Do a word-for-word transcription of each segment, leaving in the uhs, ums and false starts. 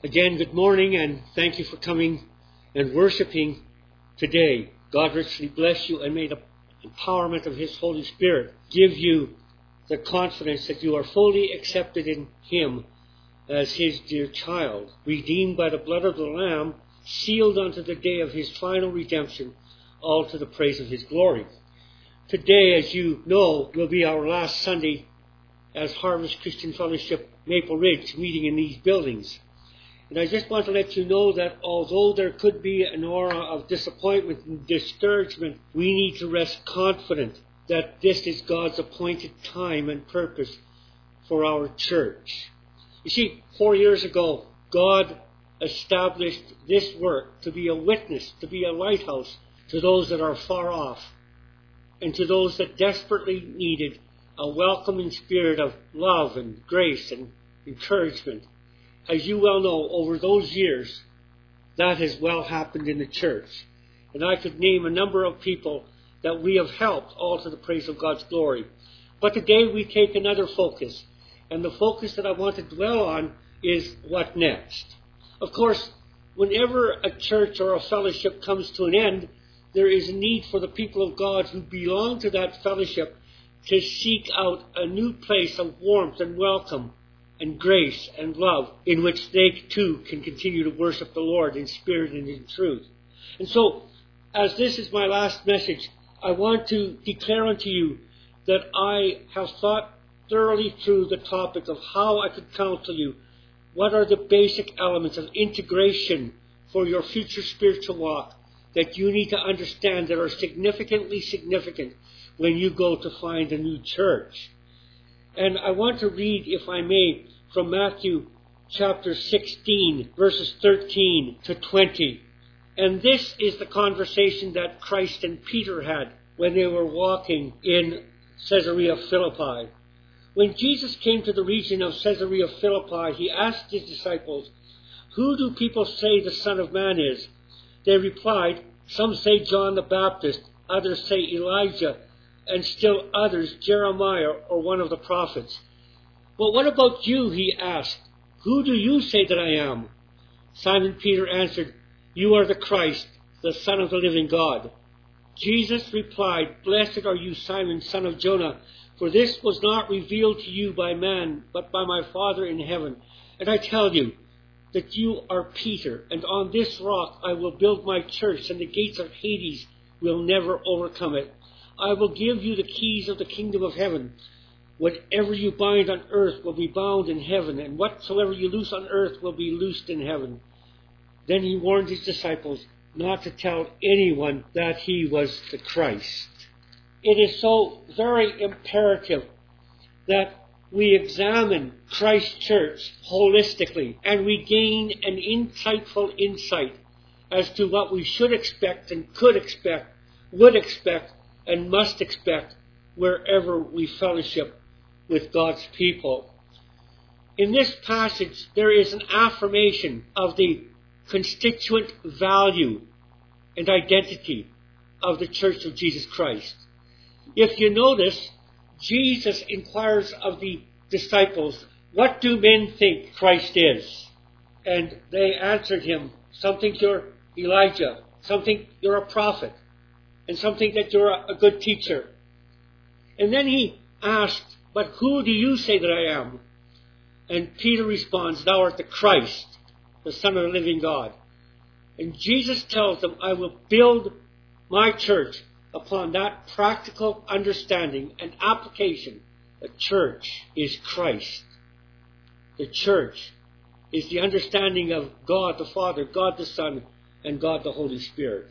Again, good morning, and thank you for coming and worshiping today. God richly bless you, and may the empowerment of His Holy Spirit give you the confidence that you are fully accepted in Him as His dear child, redeemed by the blood of the Lamb, sealed unto the day of His final redemption, all to the praise of His glory. Today, as you know, will be our last Sunday as Harvest Christian Fellowship Maple Ridge, meeting in these buildings. And I just want to let you know that although there could be an aura of disappointment and discouragement, we need to rest confident that this is God's appointed time and purpose for our church. You see, four years ago, God established this work to be a witness, to be a lighthouse to those that are far off, and to those that desperately needed a welcoming spirit of love and grace and encouragement. As you well know, over those years, that has well happened in the church. And I could name a number of people that we have helped, all to the praise of God's glory. But today we take another focus. And the focus that I want to dwell on is what next. Of course, whenever a church or a fellowship comes to an end, there is a need for the people of God who belong to that fellowship to seek out a new place of warmth and welcome and grace and love in which they too can continue to worship the Lord in spirit and in truth. And so, as this is my last message, I want to declare unto you that I have thought thoroughly through the topic of how I could counsel you. What are the basic elements of integration for your future spiritual walk that you need to understand that are significantly significant when you go to find a new church? And I want to read, if I may, from Matthew chapter sixteen, verses thirteen to twenty. And this is the conversation that Christ and Peter had when they were walking in Caesarea Philippi. When Jesus came to the region of Caesarea Philippi, he asked his disciples, "Who do people say the Son of Man is?" They replied, "Some say John the Baptist, others say Elijah, and still others Jeremiah or one of the prophets." "But what about you?" he asked. "Who do you say that I am?" Simon Peter answered, "You are the Christ, the Son of the living God." Jesus replied, "Blessed are you, Simon, son of Jonah, for this was not revealed to you by man, but by my Father in heaven. And I tell you that you are Peter, and on this rock I will build my church, and the gates of Hades will never overcome it. I will give you the keys of the kingdom of heaven. Whatever you bind on earth will be bound in heaven, and whatsoever you loose on earth will be loosed in heaven." Then he warned his disciples not to tell anyone that he was the Christ. It is so very imperative that we examine Christ's church holistically, and we gain an insightful insight as to what we should expect and could expect, would expect, and must expect wherever we fellowship with God's people. In this passage, there is an affirmation of the constituent value and identity of the Church of Jesus Christ. If you notice, Jesus inquires of the disciples, "What do men think Christ is?" And they answered him, "Some think you're Elijah, some think you're a prophet, and some think that you're a good teacher." And then he asked, "But who do you say that I am?" And Peter responds, "Thou art the Christ, the Son of the living God." And Jesus tells them, "I will build my church upon that practical understanding and application. The church is Christ. The church is the understanding of God the Father, God the Son, and God the Holy Spirit."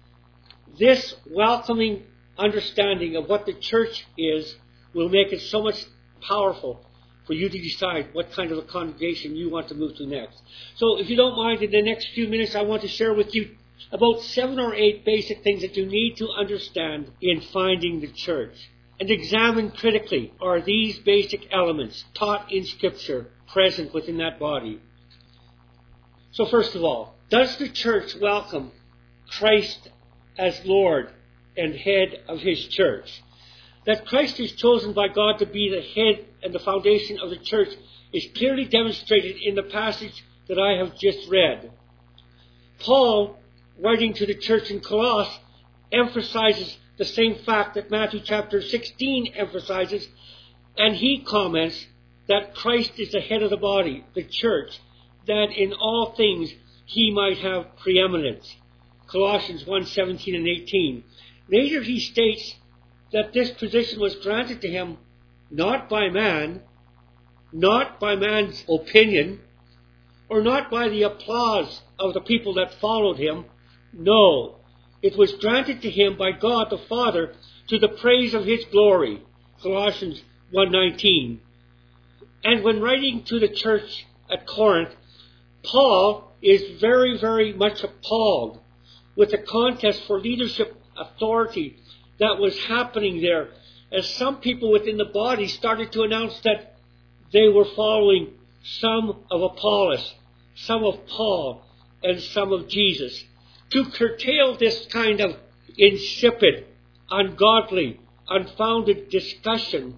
This welcoming understanding of what the church is will make it so much powerful for you to decide what kind of a congregation you want to move to next. So if you don't mind, in the next few minutes, I want to share with you about seven or eight basic things that you need to understand in finding the church. And examine critically, are these basic elements taught in Scripture present within that body? So first of all, does the church welcome Christ as Lord and head of his church? That Christ is chosen by God to be the head and the foundation of the church is clearly demonstrated in the passage that I have just read. Paul, writing to the church in Colossus, emphasizes the same fact that Matthew chapter sixteen emphasizes, and he comments that Christ is the head of the body, the church, that in all things he might have preeminence. Colossians one, seventeen and eighteen. Later he states that this position was granted to him not by man, not by man's opinion, or not by the applause of the people that followed him. No, it was granted to him by God the Father to the praise of his glory. Colossians one nineteen. And when writing to the church at Corinth, Paul is very, very much appalled with the contest for leadership authority that was happening there, as some people within the body started to announce that they were following some of Apollos, some of Paul, and some of Jesus. To curtail this kind of insipid, ungodly, unfounded discussion,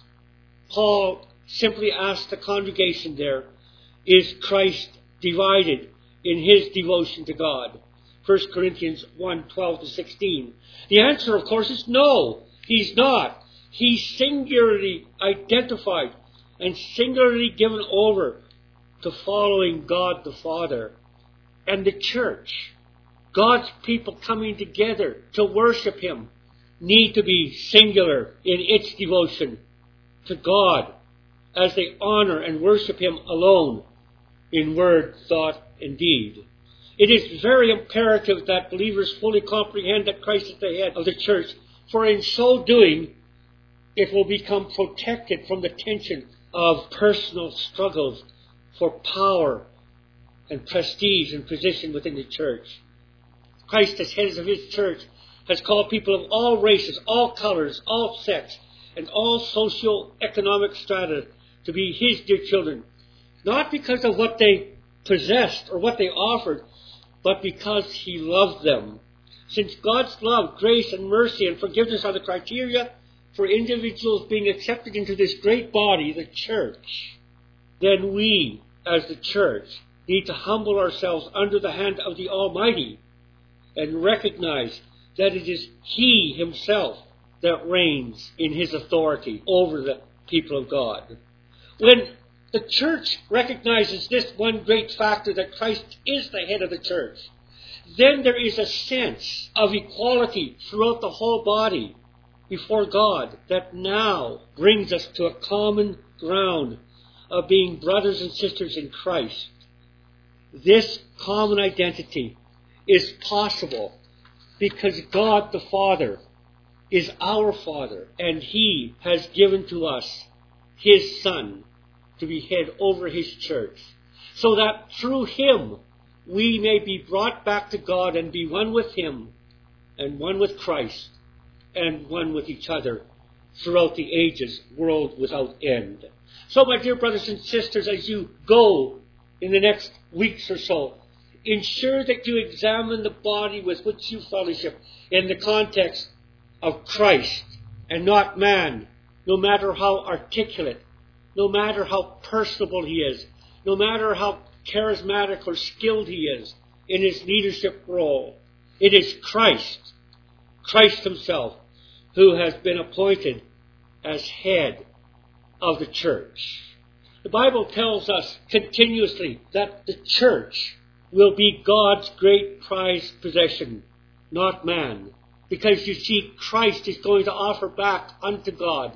Paul simply asked the congregation there, is Christ divided in his devotion to God? First Corinthians one, twelve to sixteen. The answer, of course, is no, he's not. He's singularly identified and singularly given over to following God the Father. And the church, God's people coming together to worship him, need to be singular in its devotion to God as they honor and worship him alone in word, thought, and deed. It is very imperative that believers fully comprehend that Christ is the head of the church, for in so doing, it will become protected from the tension of personal struggles for power and prestige and position within the church. Christ, as head of his church, has called people of all races, all colors, all sects, and all socio-economic strata to be his dear children, not because of what they possessed or what they offered, but because he loved them. Since God's love, grace, and mercy and forgiveness are the criteria for individuals being accepted into this great body, the church, then we, as the church, need to humble ourselves under the hand of the Almighty and recognize that it is he himself that reigns in his authority over the people of God. When the church recognizes this one great factor, that Christ is the head of the church, then there is a sense of equality throughout the whole body before God that now brings us to a common ground of being brothers and sisters in Christ. This common identity is possible because God the Father is our Father, and he has given to us his Son to be head over his church, so that through him we may be brought back to God and be one with him and one with Christ and one with each other throughout the ages, world without end. So, my dear brothers and sisters, as you go in the next weeks or so, ensure that you examine the body with which you fellowship in the context of Christ and not man, no matter how articulate, no matter how personable he is, no matter how charismatic or skilled he is in his leadership role. It is Christ, Christ himself, who has been appointed as head of the church. The Bible tells us continuously that the church will be God's great prized possession, not man. Because you see, Christ is going to offer back unto God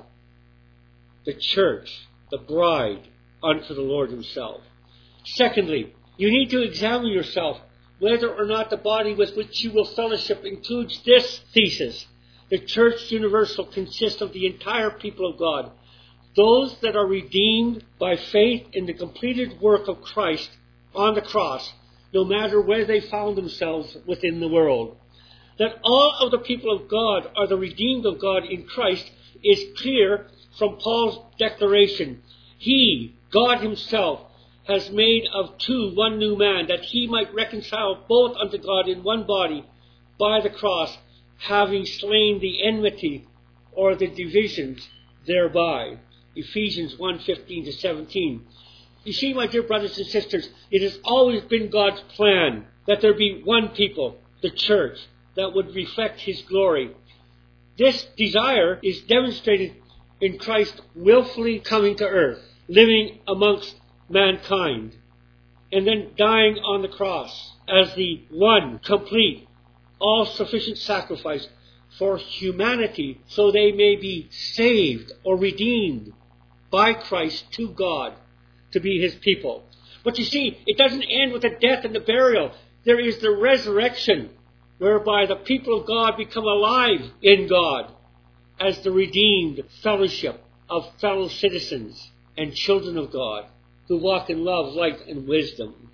the church, the bride, unto the Lord himself. Secondly, you need to examine yourself whether or not the body with which you will fellowship includes this thesis. The church universal consists of the entire people of God, those that are redeemed by faith in the completed work of Christ on the cross, no matter where they found themselves within the world. That all of the people of God are the redeemed of God in Christ is clear from Paul's declaration. He, God himself, has made of two one new man, that he might reconcile both unto God in one body by the cross, having slain the enmity or the divisions thereby. Ephesians one, fifteen to seventeen. You see, my dear brothers and sisters, it has always been God's plan that there be one people, the church, that would reflect His glory. This desire is demonstrated in Christ willfully coming to earth, living amongst mankind, and then dying on the cross as the one complete, all-sufficient sacrifice for humanity, so they may be saved or redeemed by Christ to God to be His people. But you see, it doesn't end with the death and the burial. There is the resurrection, whereby the people of God become alive in God as the redeemed fellowship of fellow citizens and children of God who walk in love, light, and wisdom.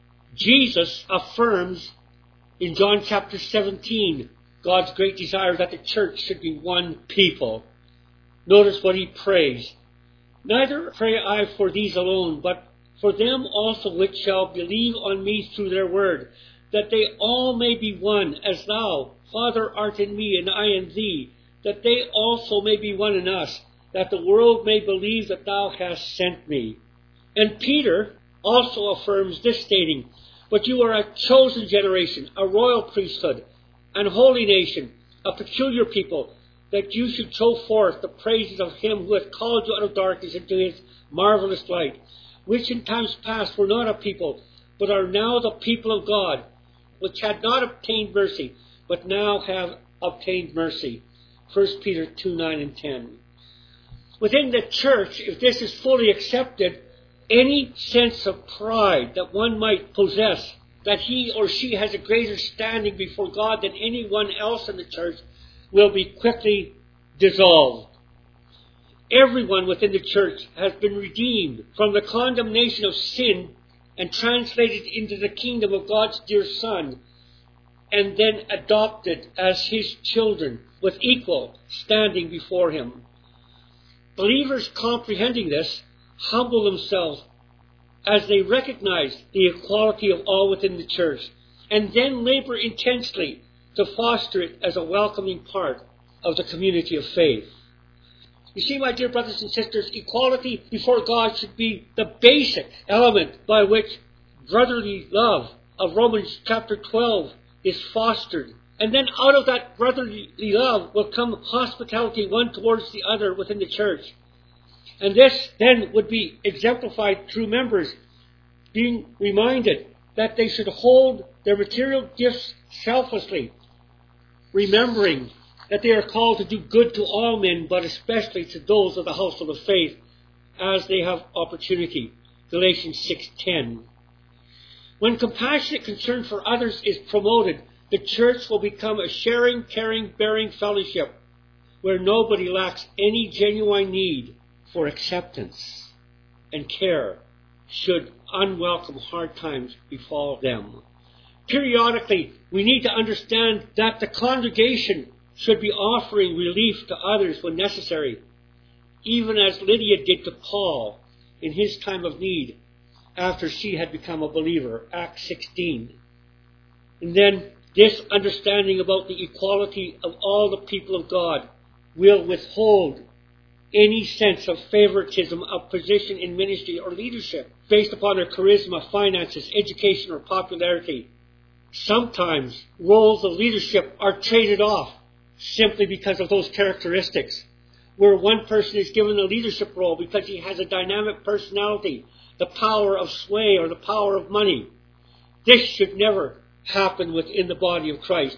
Jesus affirms in John chapter seventeen God's great desire that the church should be one people. Notice what He prays. Neither pray I for these alone, but for them also which shall believe on me through their word, that they all may be one, as thou, Father, art in me, and I in thee, that they also may be one in us, that the world may believe that thou hast sent me. And Peter also affirms this, stating, But you are a chosen generation, a royal priesthood, an holy nation, a peculiar people, that you should show forth the praises of Him who hath called you out of darkness into His marvelous light, which in times past were not a people, but are now the people of God, which had not obtained mercy, but now have obtained mercy. First Peter two, nine and ten. Within the church, if this is fully accepted, any sense of pride that one might possess, that he or she has a greater standing before God than anyone else in the church, will be quickly dissolved. Everyone within the church has been redeemed from the condemnation of sin and translated into the kingdom of God's dear Son, and then adopted as His children with equal standing before Him. Believers comprehending this humble themselves as they recognize the equality of all within the church, and then labor intensely to foster it as a welcoming part of the community of faith. You see, my dear brothers and sisters, equality before God should be the basic element by which brotherly love of Romans chapter twelve is fostered. And then out of that brotherly love will come hospitality one towards the other within the church. And this then would be exemplified through members being reminded that they should hold their material gifts selflessly, remembering that they are called to do good to all men, but especially to those of the household of faith, as they have opportunity. Galatians six ten. When compassionate concern for others is promoted, the church will become a sharing, caring, bearing fellowship where nobody lacks any genuine need for acceptance and care should unwelcome hard times befall them. Periodically, we need to understand that the congregation should be offering relief to others when necessary, even as Lydia did to Paul in his time of need after she had become a believer, Acts sixteen. And then this understanding about the equality of all the people of God will withhold any sense of favoritism of position in ministry or leadership based upon their charisma, finances, education, or popularity. Sometimes roles of leadership are traded off simply because of those characteristics, where one person is given a leadership role because he has a dynamic personality, the power of sway, or the power of money. This should never happen within the body of Christ.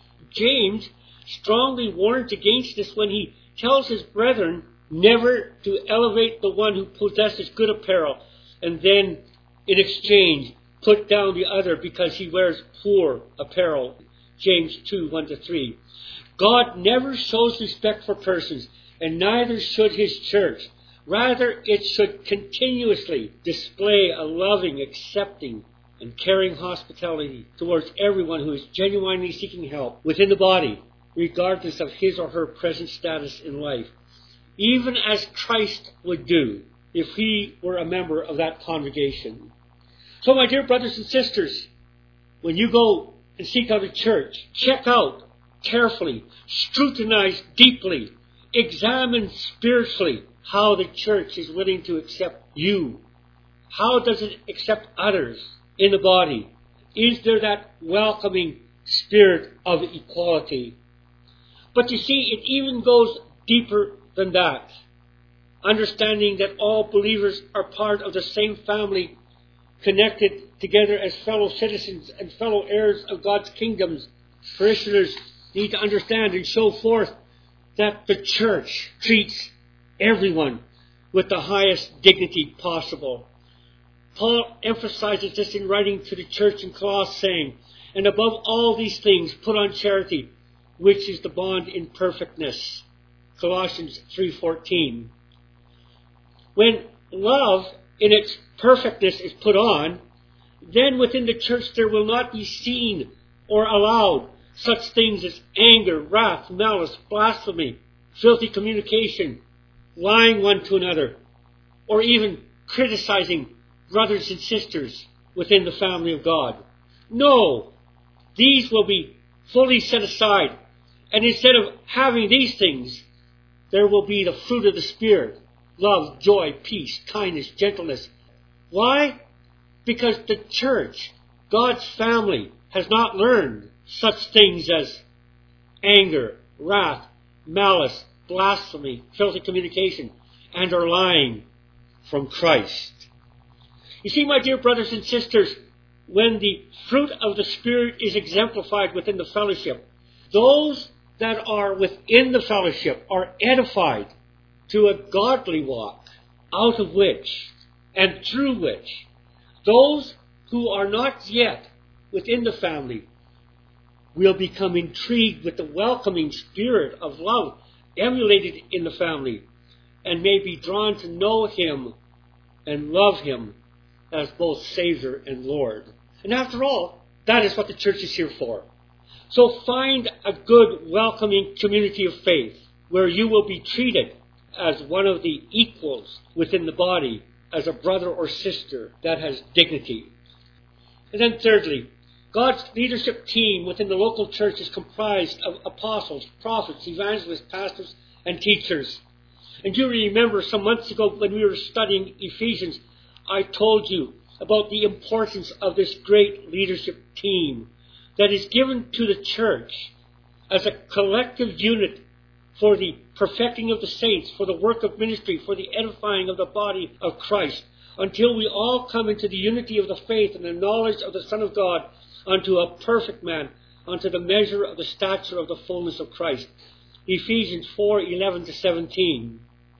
James strongly warns against this when he tells his brethren never to elevate the one who possesses good apparel and then, in exchange, put down the other because he wears poor apparel. James two, one to three. God never shows respect for persons, and neither should His church. Rather, it should continuously display a loving, accepting, and caring hospitality towards everyone who is genuinely seeking help within the body, regardless of his or her present status in life, even as Christ would do if He were a member of that congregation. So, my dear brothers and sisters, when you go and seek out a church, check out carefully, scrutinize deeply, examine spiritually how the church is willing to accept you How does it accept others in the body? Is there that welcoming spirit of equality? But you see, it even goes deeper than that. Understanding that all believers are part of the same family, connected together as fellow citizens and fellow heirs of God's kingdoms. Parishioners need to understand and show forth that the church treats everyone with the highest dignity possible. Paul emphasizes this in writing to the church in Colossae, saying, "And above all these things, put on charity, which is the bond in perfectness." Colossians three fourteen. When love in its perfectness is put on, then within the church there will not be seen or allowed such things as anger, wrath, malice, blasphemy, filthy communication, lying one to another, or even criticizing brothers and sisters within the family of God. No, these will be fully set aside. And instead of having these things, there will be the fruit of the Spirit: love, joy, peace, kindness, gentleness. Why? Because the church, God's family, has not learned such things as anger, wrath, malice, blasphemy, filthy communication, and are lying from Christ. You see, my dear brothers and sisters, when the fruit of the Spirit is exemplified within the fellowship, those that are within the fellowship are edified to a godly walk, out of which and through which those who are not yet within the family will become intrigued with the welcoming spirit of love emulated in the family, and may be drawn to know Him and love Him as both Savior and Lord. And after all, that is what the church is here for. So find a good, welcoming community of faith where you will be treated as one of the equals within the body, as a brother or sister that has dignity. And then thirdly, God's leadership team within the local church is comprised of apostles, prophets, evangelists, pastors, and teachers. And you remember some months ago when we were studying Ephesians, I told you about the importance of this great leadership team that is given to the church as a collective unit for the perfecting of the saints, for the work of ministry, for the edifying of the body of Christ, until we all come into the unity of the faith and the knowledge of the Son of God, unto a perfect man, unto the measure of the stature of the fullness of Christ. Ephesians four eleven to seventeen.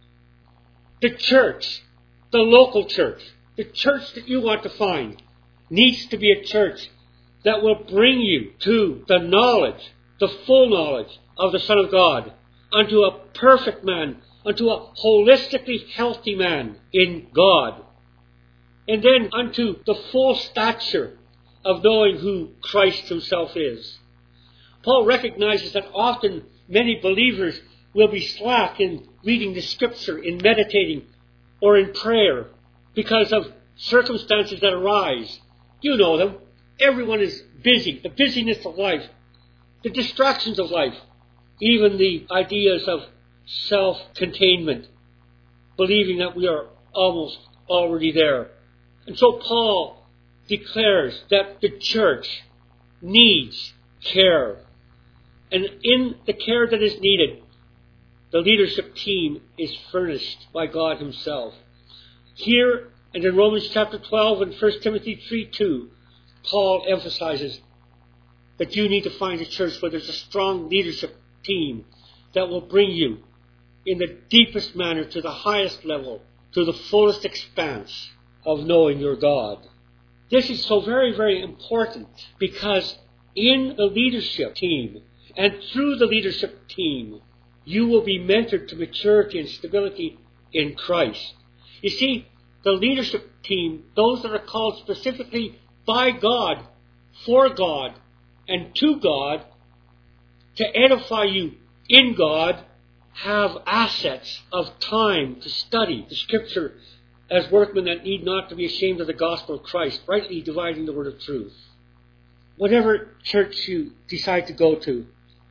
The church, the local church, the church that you want to find, needs to be a church that will bring you to the knowledge, the full knowledge of the Son of God, unto a perfect man, unto a holistically healthy man in God, and then unto the full stature of knowing who Christ Himself is. Paul recognizes that often many believers will be slack in reading the Scripture, in meditating, or in prayer because of circumstances that arise. You know them. Everyone is busy. The busyness of life, the distractions of life, even the ideas of self-containment, believing that we are almost already there. And so Paul declares that the church needs care. And in the care that is needed, the leadership team is furnished by God Himself. Here and in Romans chapter twelve and First Timothy three two, Paul emphasizes that you need to find a church where there's a strong leadership team that will bring you in the deepest manner to the highest level, to the fullest expanse of knowing your God. This is so very, very important because in the leadership team and through the leadership team, you will be mentored to maturity and stability in Christ. You see, the leadership team, those that are called specifically by God, for God, and to God, to edify you in God, have assets of time to study the Scripture as workmen that need not to be ashamed of the gospel of Christ, rightly dividing the word of truth. Whatever church you decide to go to,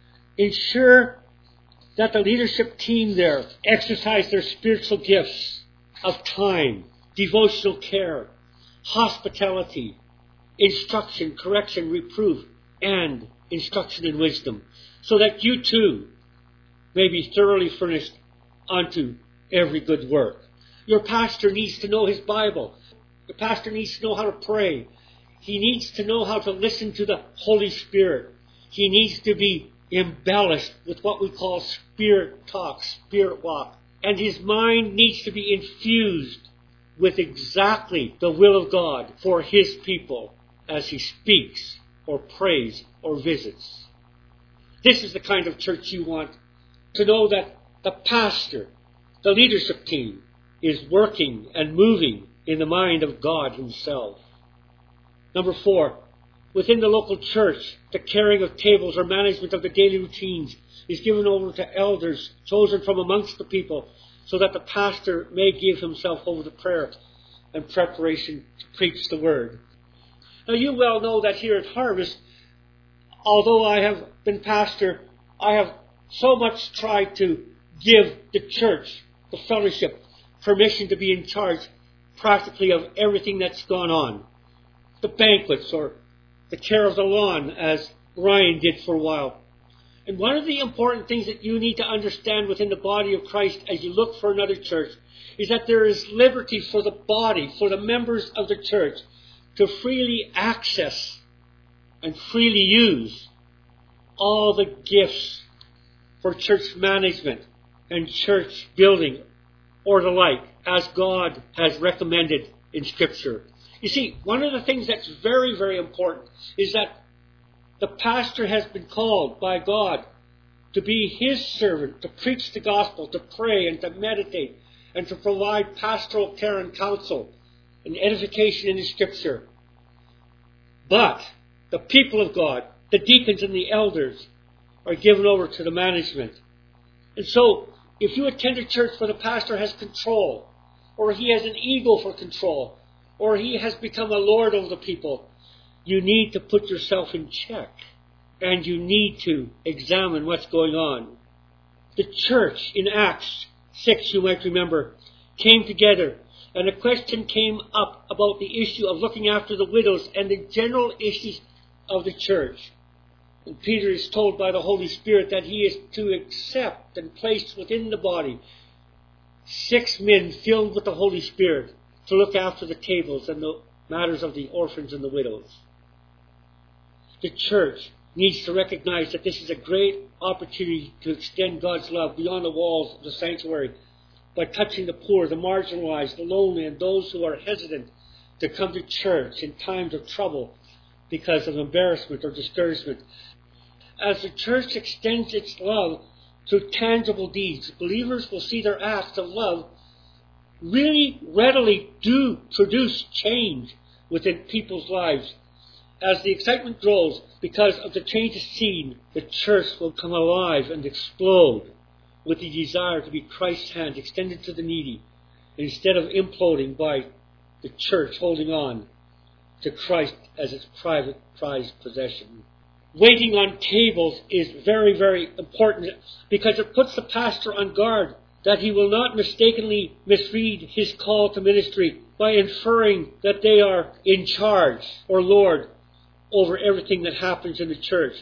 ensure that the leadership team there exercise their spiritual gifts of time, devotional care, hospitality, instruction, correction, reproof, and instruction in wisdom, so that you too may be thoroughly furnished unto every good work. Your pastor needs to know his Bible. Your pastor needs to know how to pray. He needs to know how to listen to the Holy Spirit. He needs to be embellished with what we call spirit talk, spirit walk. And his mind needs to be infused with exactly the will of God for his people as he speaks or prays or visits. This is the kind of church you want, to know that the pastor, the leadership team, is working and moving in the mind of God himself. Number four, within the local church, the carrying of tables or management of the daily routines is given over to elders chosen from amongst the people, so that the pastor may give himself over to prayer and preparation to preach the word. Now you well know that here at Harvest, although I have been pastor, I have so much tried to give the church, the fellowship, permission to be in charge practically of everything that's gone on. The banquets or the care of the lawn, as Ryan did for a while. And one of the important things that you need to understand within the body of Christ as you look for another church is that there is liberty for the body, for the members of the church, to freely access and freely use all the gifts for church management and church building or the like, as God has recommended in Scripture. You see, one of the things that's very, very important is that the pastor has been called by God to be his servant, to preach the gospel, to pray and to meditate, and to provide pastoral care and counsel and edification in the Scripture. But the people of God, the deacons and the elders, are given over to the management. And so, if you attend a church where the pastor has control, or he has an ego for control, or he has become a lord over the people, you need to put yourself in check. And you need to examine what's going on. The church in Acts six, you might remember, came together, and a question came up about the issue of looking after the widows and the general issues of the church. And Peter is told by the Holy Spirit that he is to accept and place within the body six men filled with the Holy Spirit to look after the tables and the matters of the orphans and the widows. The church needs to recognize that this is a great opportunity to extend God's love beyond the walls of the sanctuary by touching the poor, the marginalized, the lonely, and those who are hesitant to come to church in times of trouble because of embarrassment or discouragement. As the church extends its love through tangible deeds, believers will see their acts of love really readily do produce change within people's lives. As the excitement grows because of the changes seen, the church will come alive and explode with the desire to be Christ's hand extended to the needy, instead of imploding by the church holding on to Christ as its private prized possession. Waiting on tables is very, very important because it puts the pastor on guard that he will not mistakenly misread his call to ministry by inferring that they are in charge or Lord over everything that happens in the church.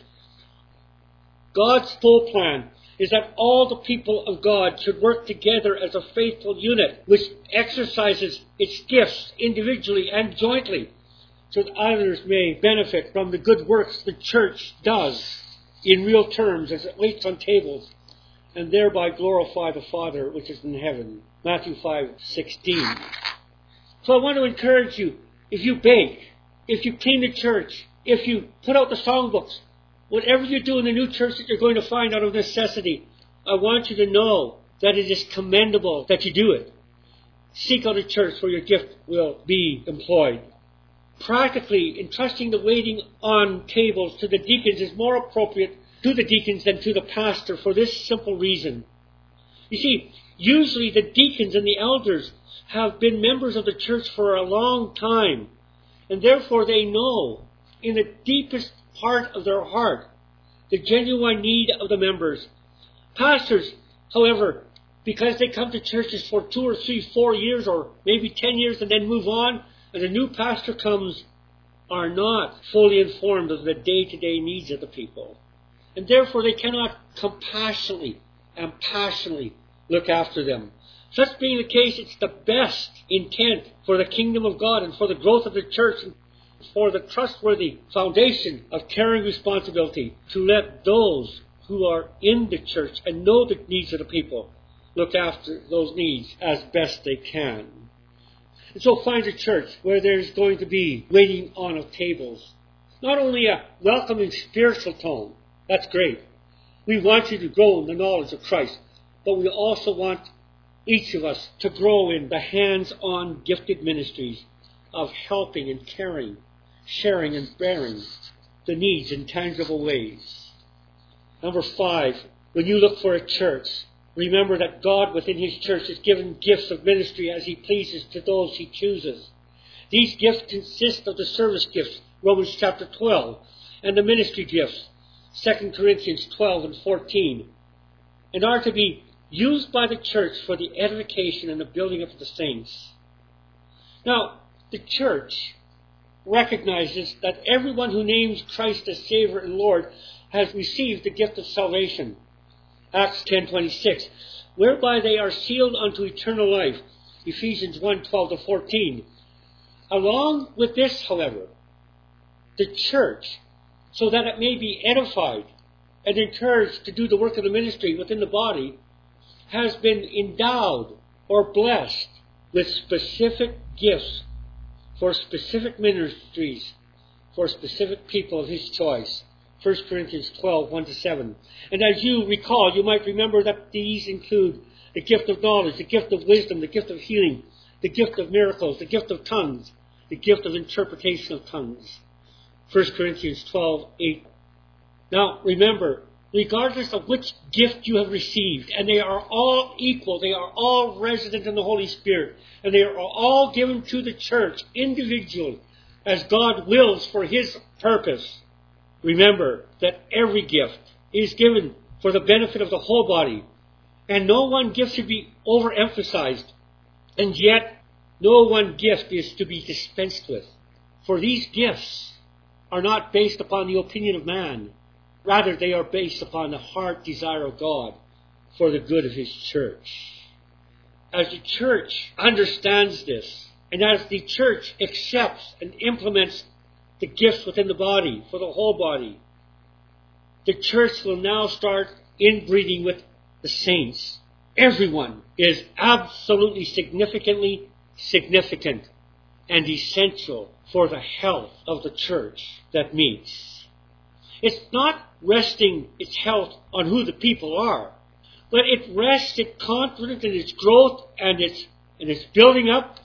God's full plan is that all the people of God should work together as a faithful unit which exercises its gifts individually and jointly, so that others may benefit from the good works the church does in real terms as it waits on tables, and thereby glorify the Father which is in heaven. Matthew five sixteen. So I want to encourage you, if you bake, if you clean the church, if you put out the songbooks, whatever you do in the new church that you're going to find out of necessity, I want you to know that it is commendable that you do it. Seek out a church where your gift will be employed. Practically, entrusting the waiting on tables to the deacons is more appropriate to the deacons than to the pastor for this simple reason. You see, usually the deacons and the elders have been members of the church for a long time, and therefore they know in the deepest part of their heart the genuine need of the members. Pastors, however, because they come to churches for two or three, four years or maybe ten years and then move on, and a new pastor comes, are not fully informed of the day-to-day needs of the people. And therefore they cannot compassionately and passionately look after them. Such being the case, it's the best intent for the kingdom of God and for the growth of the church and for the trustworthy foundation of caring responsibility to let those who are in the church and know the needs of the people look after those needs as best they can. And so find a church where there's going to be waiting on of tables. Not only a welcoming spiritual tone, that's great. We want you to grow in the knowledge of Christ, but we also want each of us to grow in the hands-on gifted ministries of helping and caring, sharing and bearing the needs in tangible ways. Number five, when you look for a church, remember that God within His church has given gifts of ministry as He pleases to those He chooses. These gifts consist of the service gifts, Romans chapter twelve, and the ministry gifts, Second Corinthians twelve and fourteen, and are to be used by the church for the edification and the building up of the saints. Now, the church recognizes that everyone who names Christ as Savior and Lord has received the gift of salvation. Acts ten twenty-six, whereby they are sealed unto eternal life. Ephesians one twelve to fourteen. Along with this, however, the church, so that it may be edified and encouraged to do the work of the ministry within the body, has been endowed or blessed with specific gifts for specific ministries for specific people of His choice. First Corinthians twelve, one to seven. And as you recall, you might remember that these include the gift of knowledge, the gift of wisdom, the gift of healing, the gift of miracles, the gift of tongues, the gift of interpretation of tongues. First Corinthians twelve, eight. Now, remember, regardless of which gift you have received, and they are all equal, they are all resident in the Holy Spirit, and they are all given to the church individually as God wills for His purpose. Remember that every gift is given for the benefit of the whole body, and no one gift should be overemphasized, and yet no one gift is to be dispensed with. For these gifts are not based upon the opinion of man. Rather, they are based upon the heart desire of God for the good of His church. As the church understands this, and as the church accepts and implements the gifts within the body, for the whole body, the church will now start inbreeding with the saints. Everyone is absolutely significantly significant and essential for the health of the church that meets. It's not resting its health on who the people are, but it rests its confidence in its growth and its, and its building up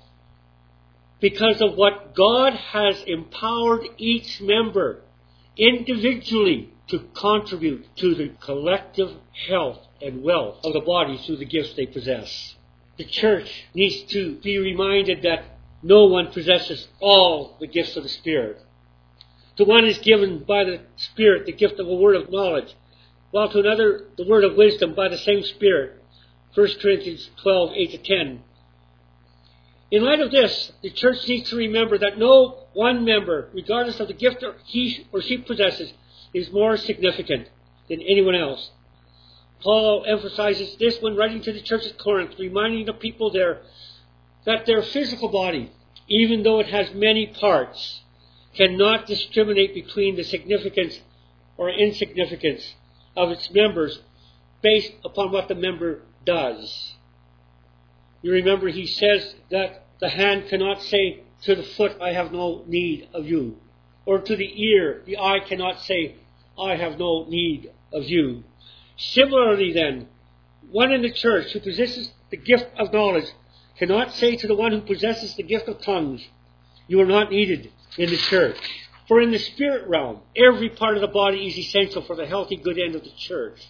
because of what God has empowered each member individually to contribute to the collective health and wealth of the body through the gifts they possess. The church needs to be reminded that no one possesses all the gifts of the Spirit. To one is given by the Spirit the gift of a word of knowledge, while to another the word of wisdom by the same Spirit. First Corinthians twelve, eight to ten. In light of this, the church needs to remember that no one member, regardless of the gift he or she possesses, is more significant than anyone else. Paul emphasizes this when writing to the church at Corinth, reminding the people there that their physical body, even though it has many parts, cannot discriminate between the significance or insignificance of its members based upon what the member does. You remember he says that the hand cannot say to the foot, I have no need of you. Or to the ear, the eye cannot say, I have no need of you. Similarly then, one in the church who possesses the gift of knowledge cannot say to the one who possesses the gift of tongues, you are not needed in the church. For in the spirit realm, every part of the body is essential for the healthy good end of the church.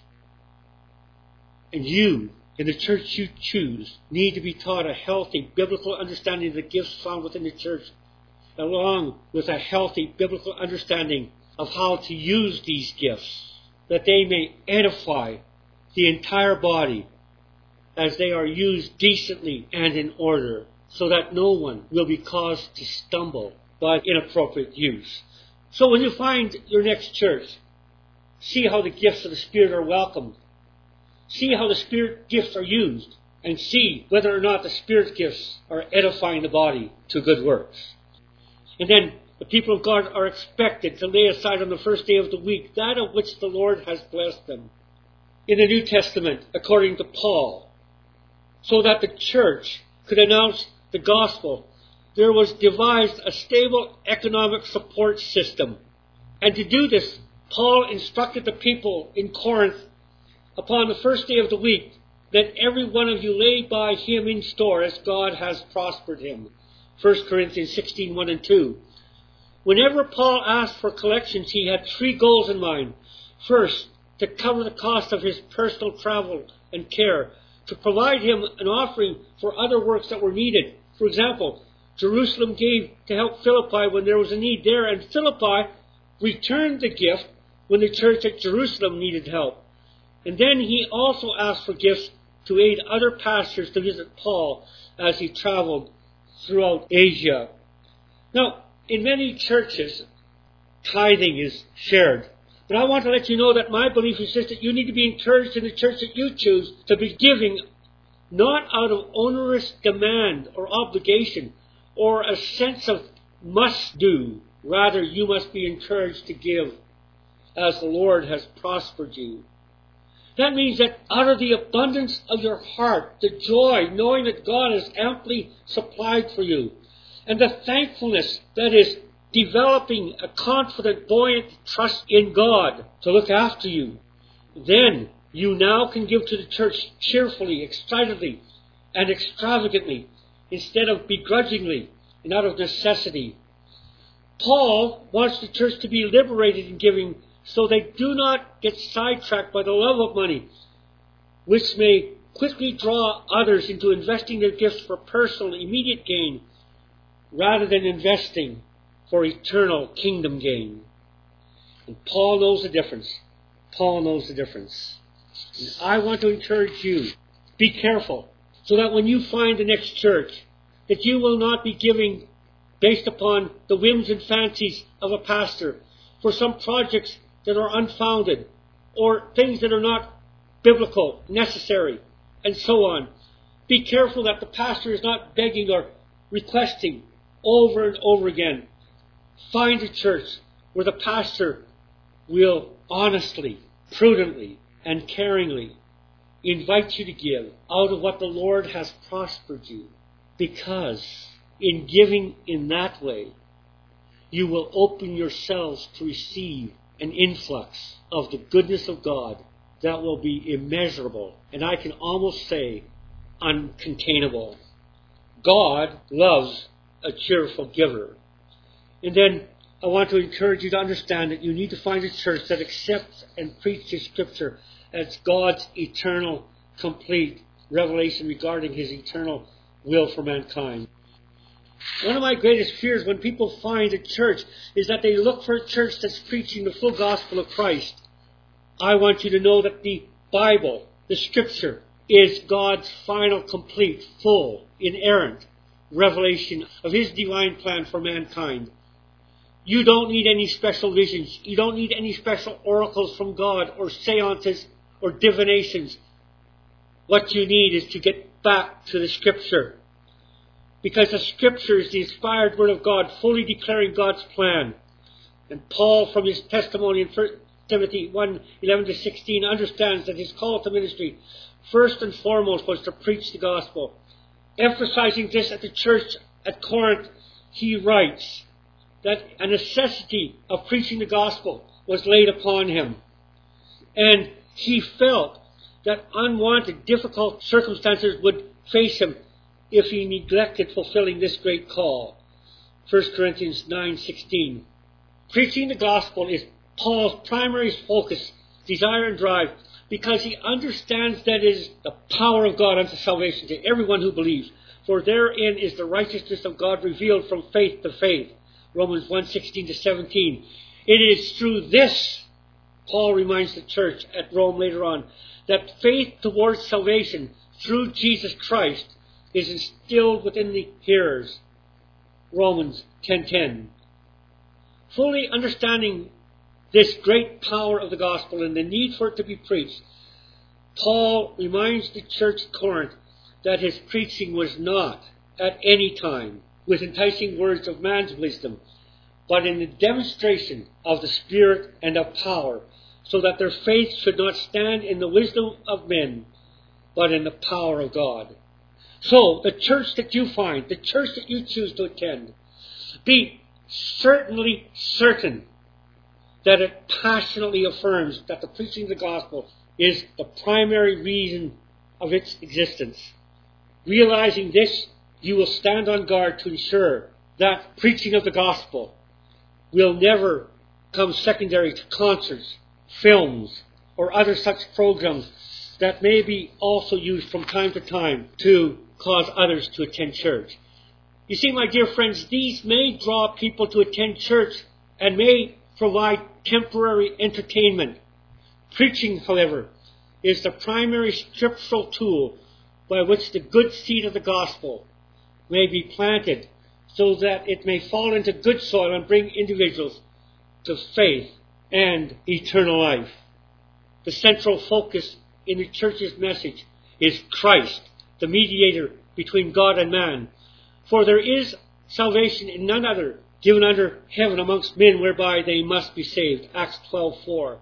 And you, in the church you choose, need to be taught a healthy biblical understanding of the gifts found within the church, along with a healthy biblical understanding of how to use these gifts, that they may edify the entire body as they are used decently and in order, so that no one will be caused to stumble by inappropriate use. So when you find your next church, see how the gifts of the Spirit are welcomed. See how the Spirit gifts are used, and see whether or not the Spirit gifts are edifying the body to good works. And then the people of God are expected to lay aside on the first day of the week that of which the Lord has blessed them. In the New Testament, according to Paul, so that the church could announce the gospel, there was devised a stable economic support system. And to do this, Paul instructed the people in Corinth upon the first day of the week that every one of you lay by him in store as God has prospered him. First Corinthians sixteen, one and two. Whenever Paul asked for collections, he had three goals in mind. First, to cover the cost of his personal travel and care, to provide him an offering for other works that were needed. For example, Jerusalem gave to help Philippi when there was a need there, and Philippi returned the gift when the church at Jerusalem needed help. And then he also asked for gifts to aid other pastors to visit Paul as he traveled throughout Asia. Now, in many churches, tithing is shared. But I want to let you know that my belief is just that you need to be encouraged in the church that you choose to be giving, not out of onerous demand or obligation or a sense of must do. Rather, you must be encouraged to give as the Lord has prospered you. That means that out of the abundance of your heart, the joy, knowing that God has amply supplied for you, and the thankfulness that is developing a confident, buoyant trust in God to look after you, then you now can give to the church cheerfully, excitedly, and extravagantly, instead of begrudgingly and out of necessity. Paul wants the church to be liberated in giving so they do not get sidetracked by the love of money, which may quickly draw others into investing their gifts for personal, immediate gain, rather than investing for eternal kingdom gain. And Paul knows the difference. Paul knows the difference. And I want to encourage you, be careful, so that when you find the next church, that you will not be giving based upon the whims and fancies of a pastor for some projects that are unfounded, or things that are not biblical, necessary, and so on. Be careful that the pastor is not begging or requesting over and over again. Find a church where the pastor will honestly, prudently, and caringly invite you to give out of what the Lord has prospered you. Because in giving in that way, you will open yourselves to receive an influx of the goodness of God that will be immeasurable, and I can almost say uncontainable. God loves a cheerful giver. And then I want to encourage you to understand that you need to find a church that accepts and preaches Scripture as God's eternal, complete revelation regarding His eternal will for mankind. One of my greatest fears when people find a church is that they look for a church that's preaching the full gospel of Christ. I want you to know that the Bible, the Scripture, is God's final, complete, full, inerrant revelation of His divine plan for mankind. You don't need any special visions. You don't need any special oracles from God or seances or divinations. What you need is to get back to the Scripture. Because the Scripture is the inspired Word of God, fully declaring God's plan. And Paul, from his testimony in First Timothy one, eleven to sixteen, understands that his call to ministry, first and foremost, was to preach the gospel. Emphasizing this at the church at Corinth, he writes that a necessity of preaching the gospel was laid upon him. And he felt that unwanted, difficult circumstances would face him if he neglected fulfilling this great call. First Corinthians nine sixteen. Preaching the gospel is Paul's primary focus, desire, and drive, because he understands that it is the power of God unto salvation to everyone who believes. For therein is the righteousness of God revealed from faith to faith. Romans one sixteen to seventeen. It is through this, Paul reminds the church at Rome later on, that faith towards salvation through Jesus Christ is instilled within the hearers. Romans ten ten. Fully understanding this great power of the gospel and the need for it to be preached, Paul reminds the church at Corinth that his preaching was not at any time with enticing words of man's wisdom, but in the demonstration of the Spirit and of power, so that their faith should not stand in the wisdom of men, but in the power of God. So, the church that you find, the church that you choose to attend, be certainly certain that it passionately affirms that the preaching of the gospel is the primary reason of its existence. Realizing this, you will stand on guard to ensure that preaching of the gospel will never come secondary to concerts, films, or other such programs that may be also used from time to time to cause others to attend church. You see, my dear friends, these may draw people to attend church and may provide temporary entertainment. Preaching, however, is the primary scriptural tool by which the good seed of the gospel may be planted so that it may fall into good soil and bring individuals to faith and eternal life. The central focus in the church's message is Christ, the mediator between God and man. For there is salvation in none other given under heaven amongst men whereby they must be saved. Acts twelve four.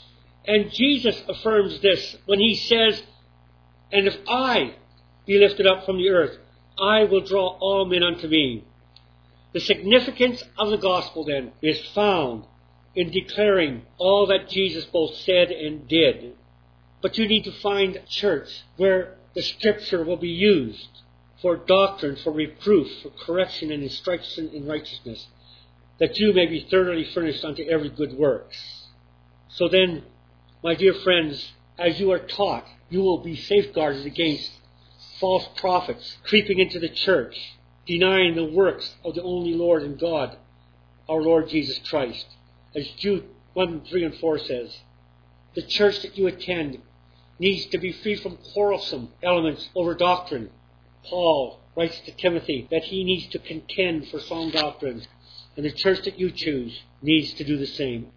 And Jesus affirms this when he says, "And if I be lifted up from the earth, I will draw all men unto me." The significance of the gospel, then, is found in declaring all that Jesus both said and did. But you need to find a church where the Scripture will be used for doctrine, for reproof, for correction and instruction in righteousness, that you may be thoroughly furnished unto every good works. So then, my dear friends, as you are taught, you will be safeguarded against false prophets creeping into the church, denying the works of the only Lord and God, our Lord Jesus Christ. As Jude one, three and four says, the church that you attend needs to be free from quarrelsome elements over doctrine. Paul writes to Timothy that he needs to contend for sound doctrine, and the church that you choose needs to do the same.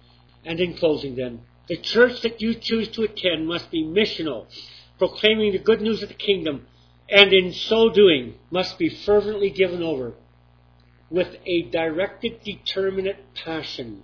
And in closing then, the church that you choose to attend must be missional, proclaiming the good news of the kingdom, and in so doing must be fervently given over with a directed, determinate passion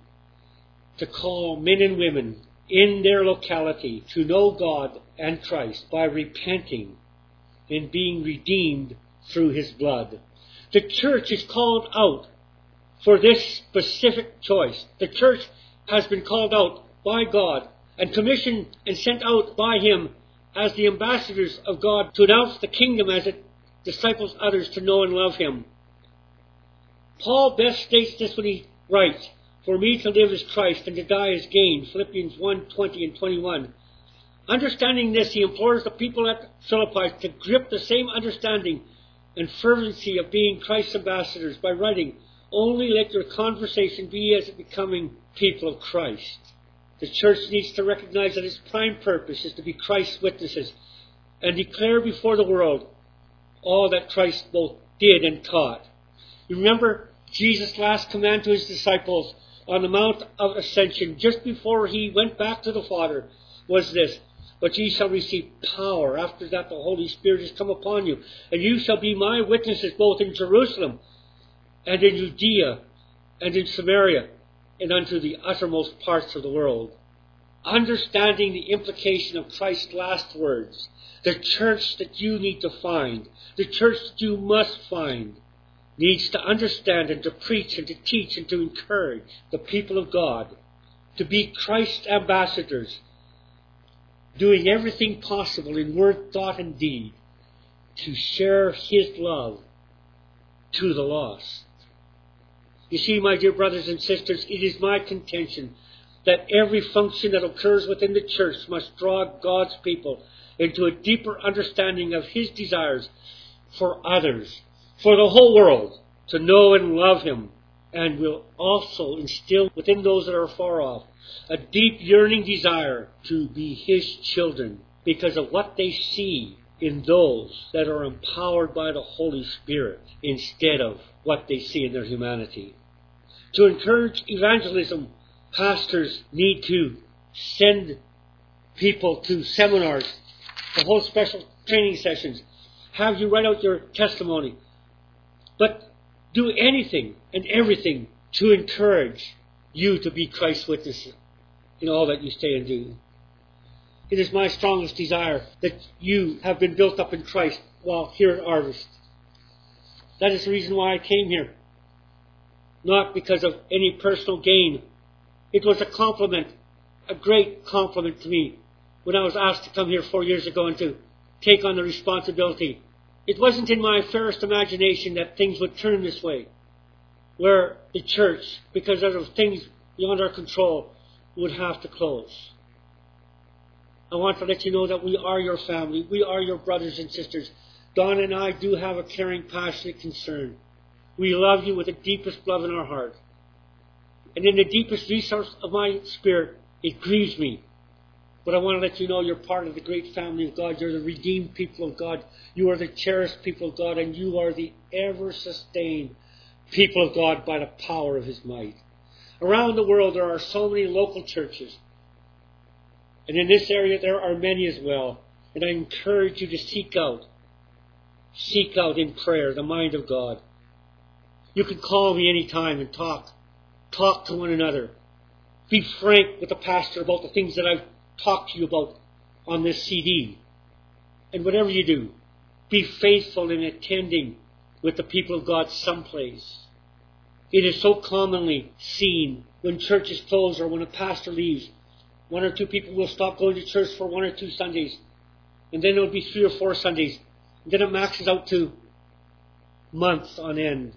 to call men and women in their locality to know God and Christ by repenting and being redeemed through His blood. The church is called out for this specific choice. The church has been called out by God and commissioned and sent out by Him as the ambassadors of God to announce the kingdom as it disciples others to know and love Him. Paul best states this when he writes, "For me to live is Christ, and to die is gain," Philippians one, twenty and twenty-one. Understanding this, he implores the people at Philippi to grip the same understanding and fervency of being Christ's ambassadors by writing, "Only let your conversation be as it becoming people of Christ." The church needs to recognize that its prime purpose is to be Christ's witnesses and declare before the world all that Christ both did and taught. You remember Jesus' last command to His disciples on the Mount of Ascension, just before He went back to the Father, was this: "But ye shall receive power. After that the Holy Spirit is come upon you, and you shall be my witnesses both in Jerusalem and in Judea and in Samaria and unto the uttermost parts of the world." Understanding the implication of Christ's last words, the church that you need to find, the church that you must find, needs to understand and to preach and to teach and to encourage the people of God to be Christ's ambassadors, doing everything possible in word, thought, and deed to share His love to the lost. You see, my dear brothers and sisters, it is my contention that every function that occurs within the church must draw God's people into a deeper understanding of His desires for others, for the whole world, to know and love Him, and will also instill within those that are far off a deep yearning desire to be His children because of what they see in those that are empowered by the Holy Spirit instead of what they see in their humanity. To encourage evangelism, pastors need to send people to seminars, to hold special training sessions, have you write out your testimony. But do anything and everything to encourage you to be Christ's witness in all that you say and do. It is my strongest desire that you have been built up in Christ while here at Harvest. That is the reason why I came here. Not because of any personal gain. It was a compliment, a great compliment to me when I was asked to come here four years ago and to take on the responsibility. It wasn't in my fairest imagination that things would turn this way, where the church, because of things beyond our control, would have to close. I want to let you know that we are your family. We are your brothers and sisters. Don and I do have a caring, passionate concern. We love you with the deepest love in our heart. And in the deepest resource of my spirit, it grieves me. But I want to let you know you're part of the great family of God. You're the redeemed people of God. You are the cherished people of God. And you are the ever-sustained people of God by the power of His might. Around the world, there are so many local churches. And in this area, there are many as well. And I encourage you to seek out, seek out in prayer the mind of God. You can call me anytime and talk. Talk to one another. Be frank with the pastor about the things that I've talked to you about on this C D. And whatever you do, be faithful in attending with the people of God someplace. It is so commonly seen when churches close or when a pastor leaves. One or two people will stop going to church for one or two Sundays. And then it will be three or four Sundays. And then it maxes out to months on end.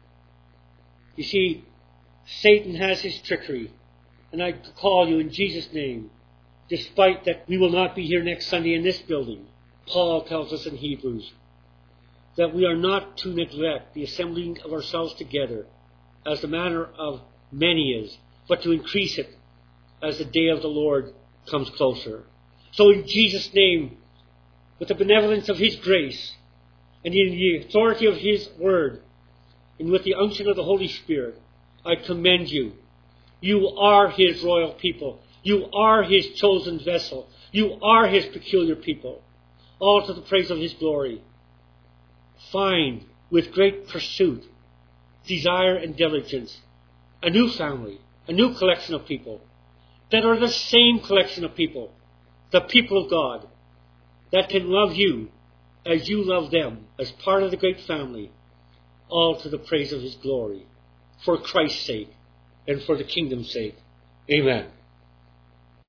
You see, Satan has his trickery. And I call you in Jesus' name, despite that we will not be here next Sunday in this building, Paul tells us in Hebrews that we are not to neglect the assembling of ourselves together, as the manner of many is, but to increase it as the day of the Lord comes closer. So in Jesus' name, with the benevolence of His grace, and in the authority of His word, and with the unction of the Holy Spirit, I commend you. You are His royal people. You are His chosen vessel. You are His peculiar people, all to the praise of His glory. Find, with great pursuit, desire and diligence, a new family, a new collection of people that are the same collection of people, the people of God, that can love you as you love them, as part of the great family, all to the praise of His glory, for Christ's sake and for the kingdom's sake. Amen.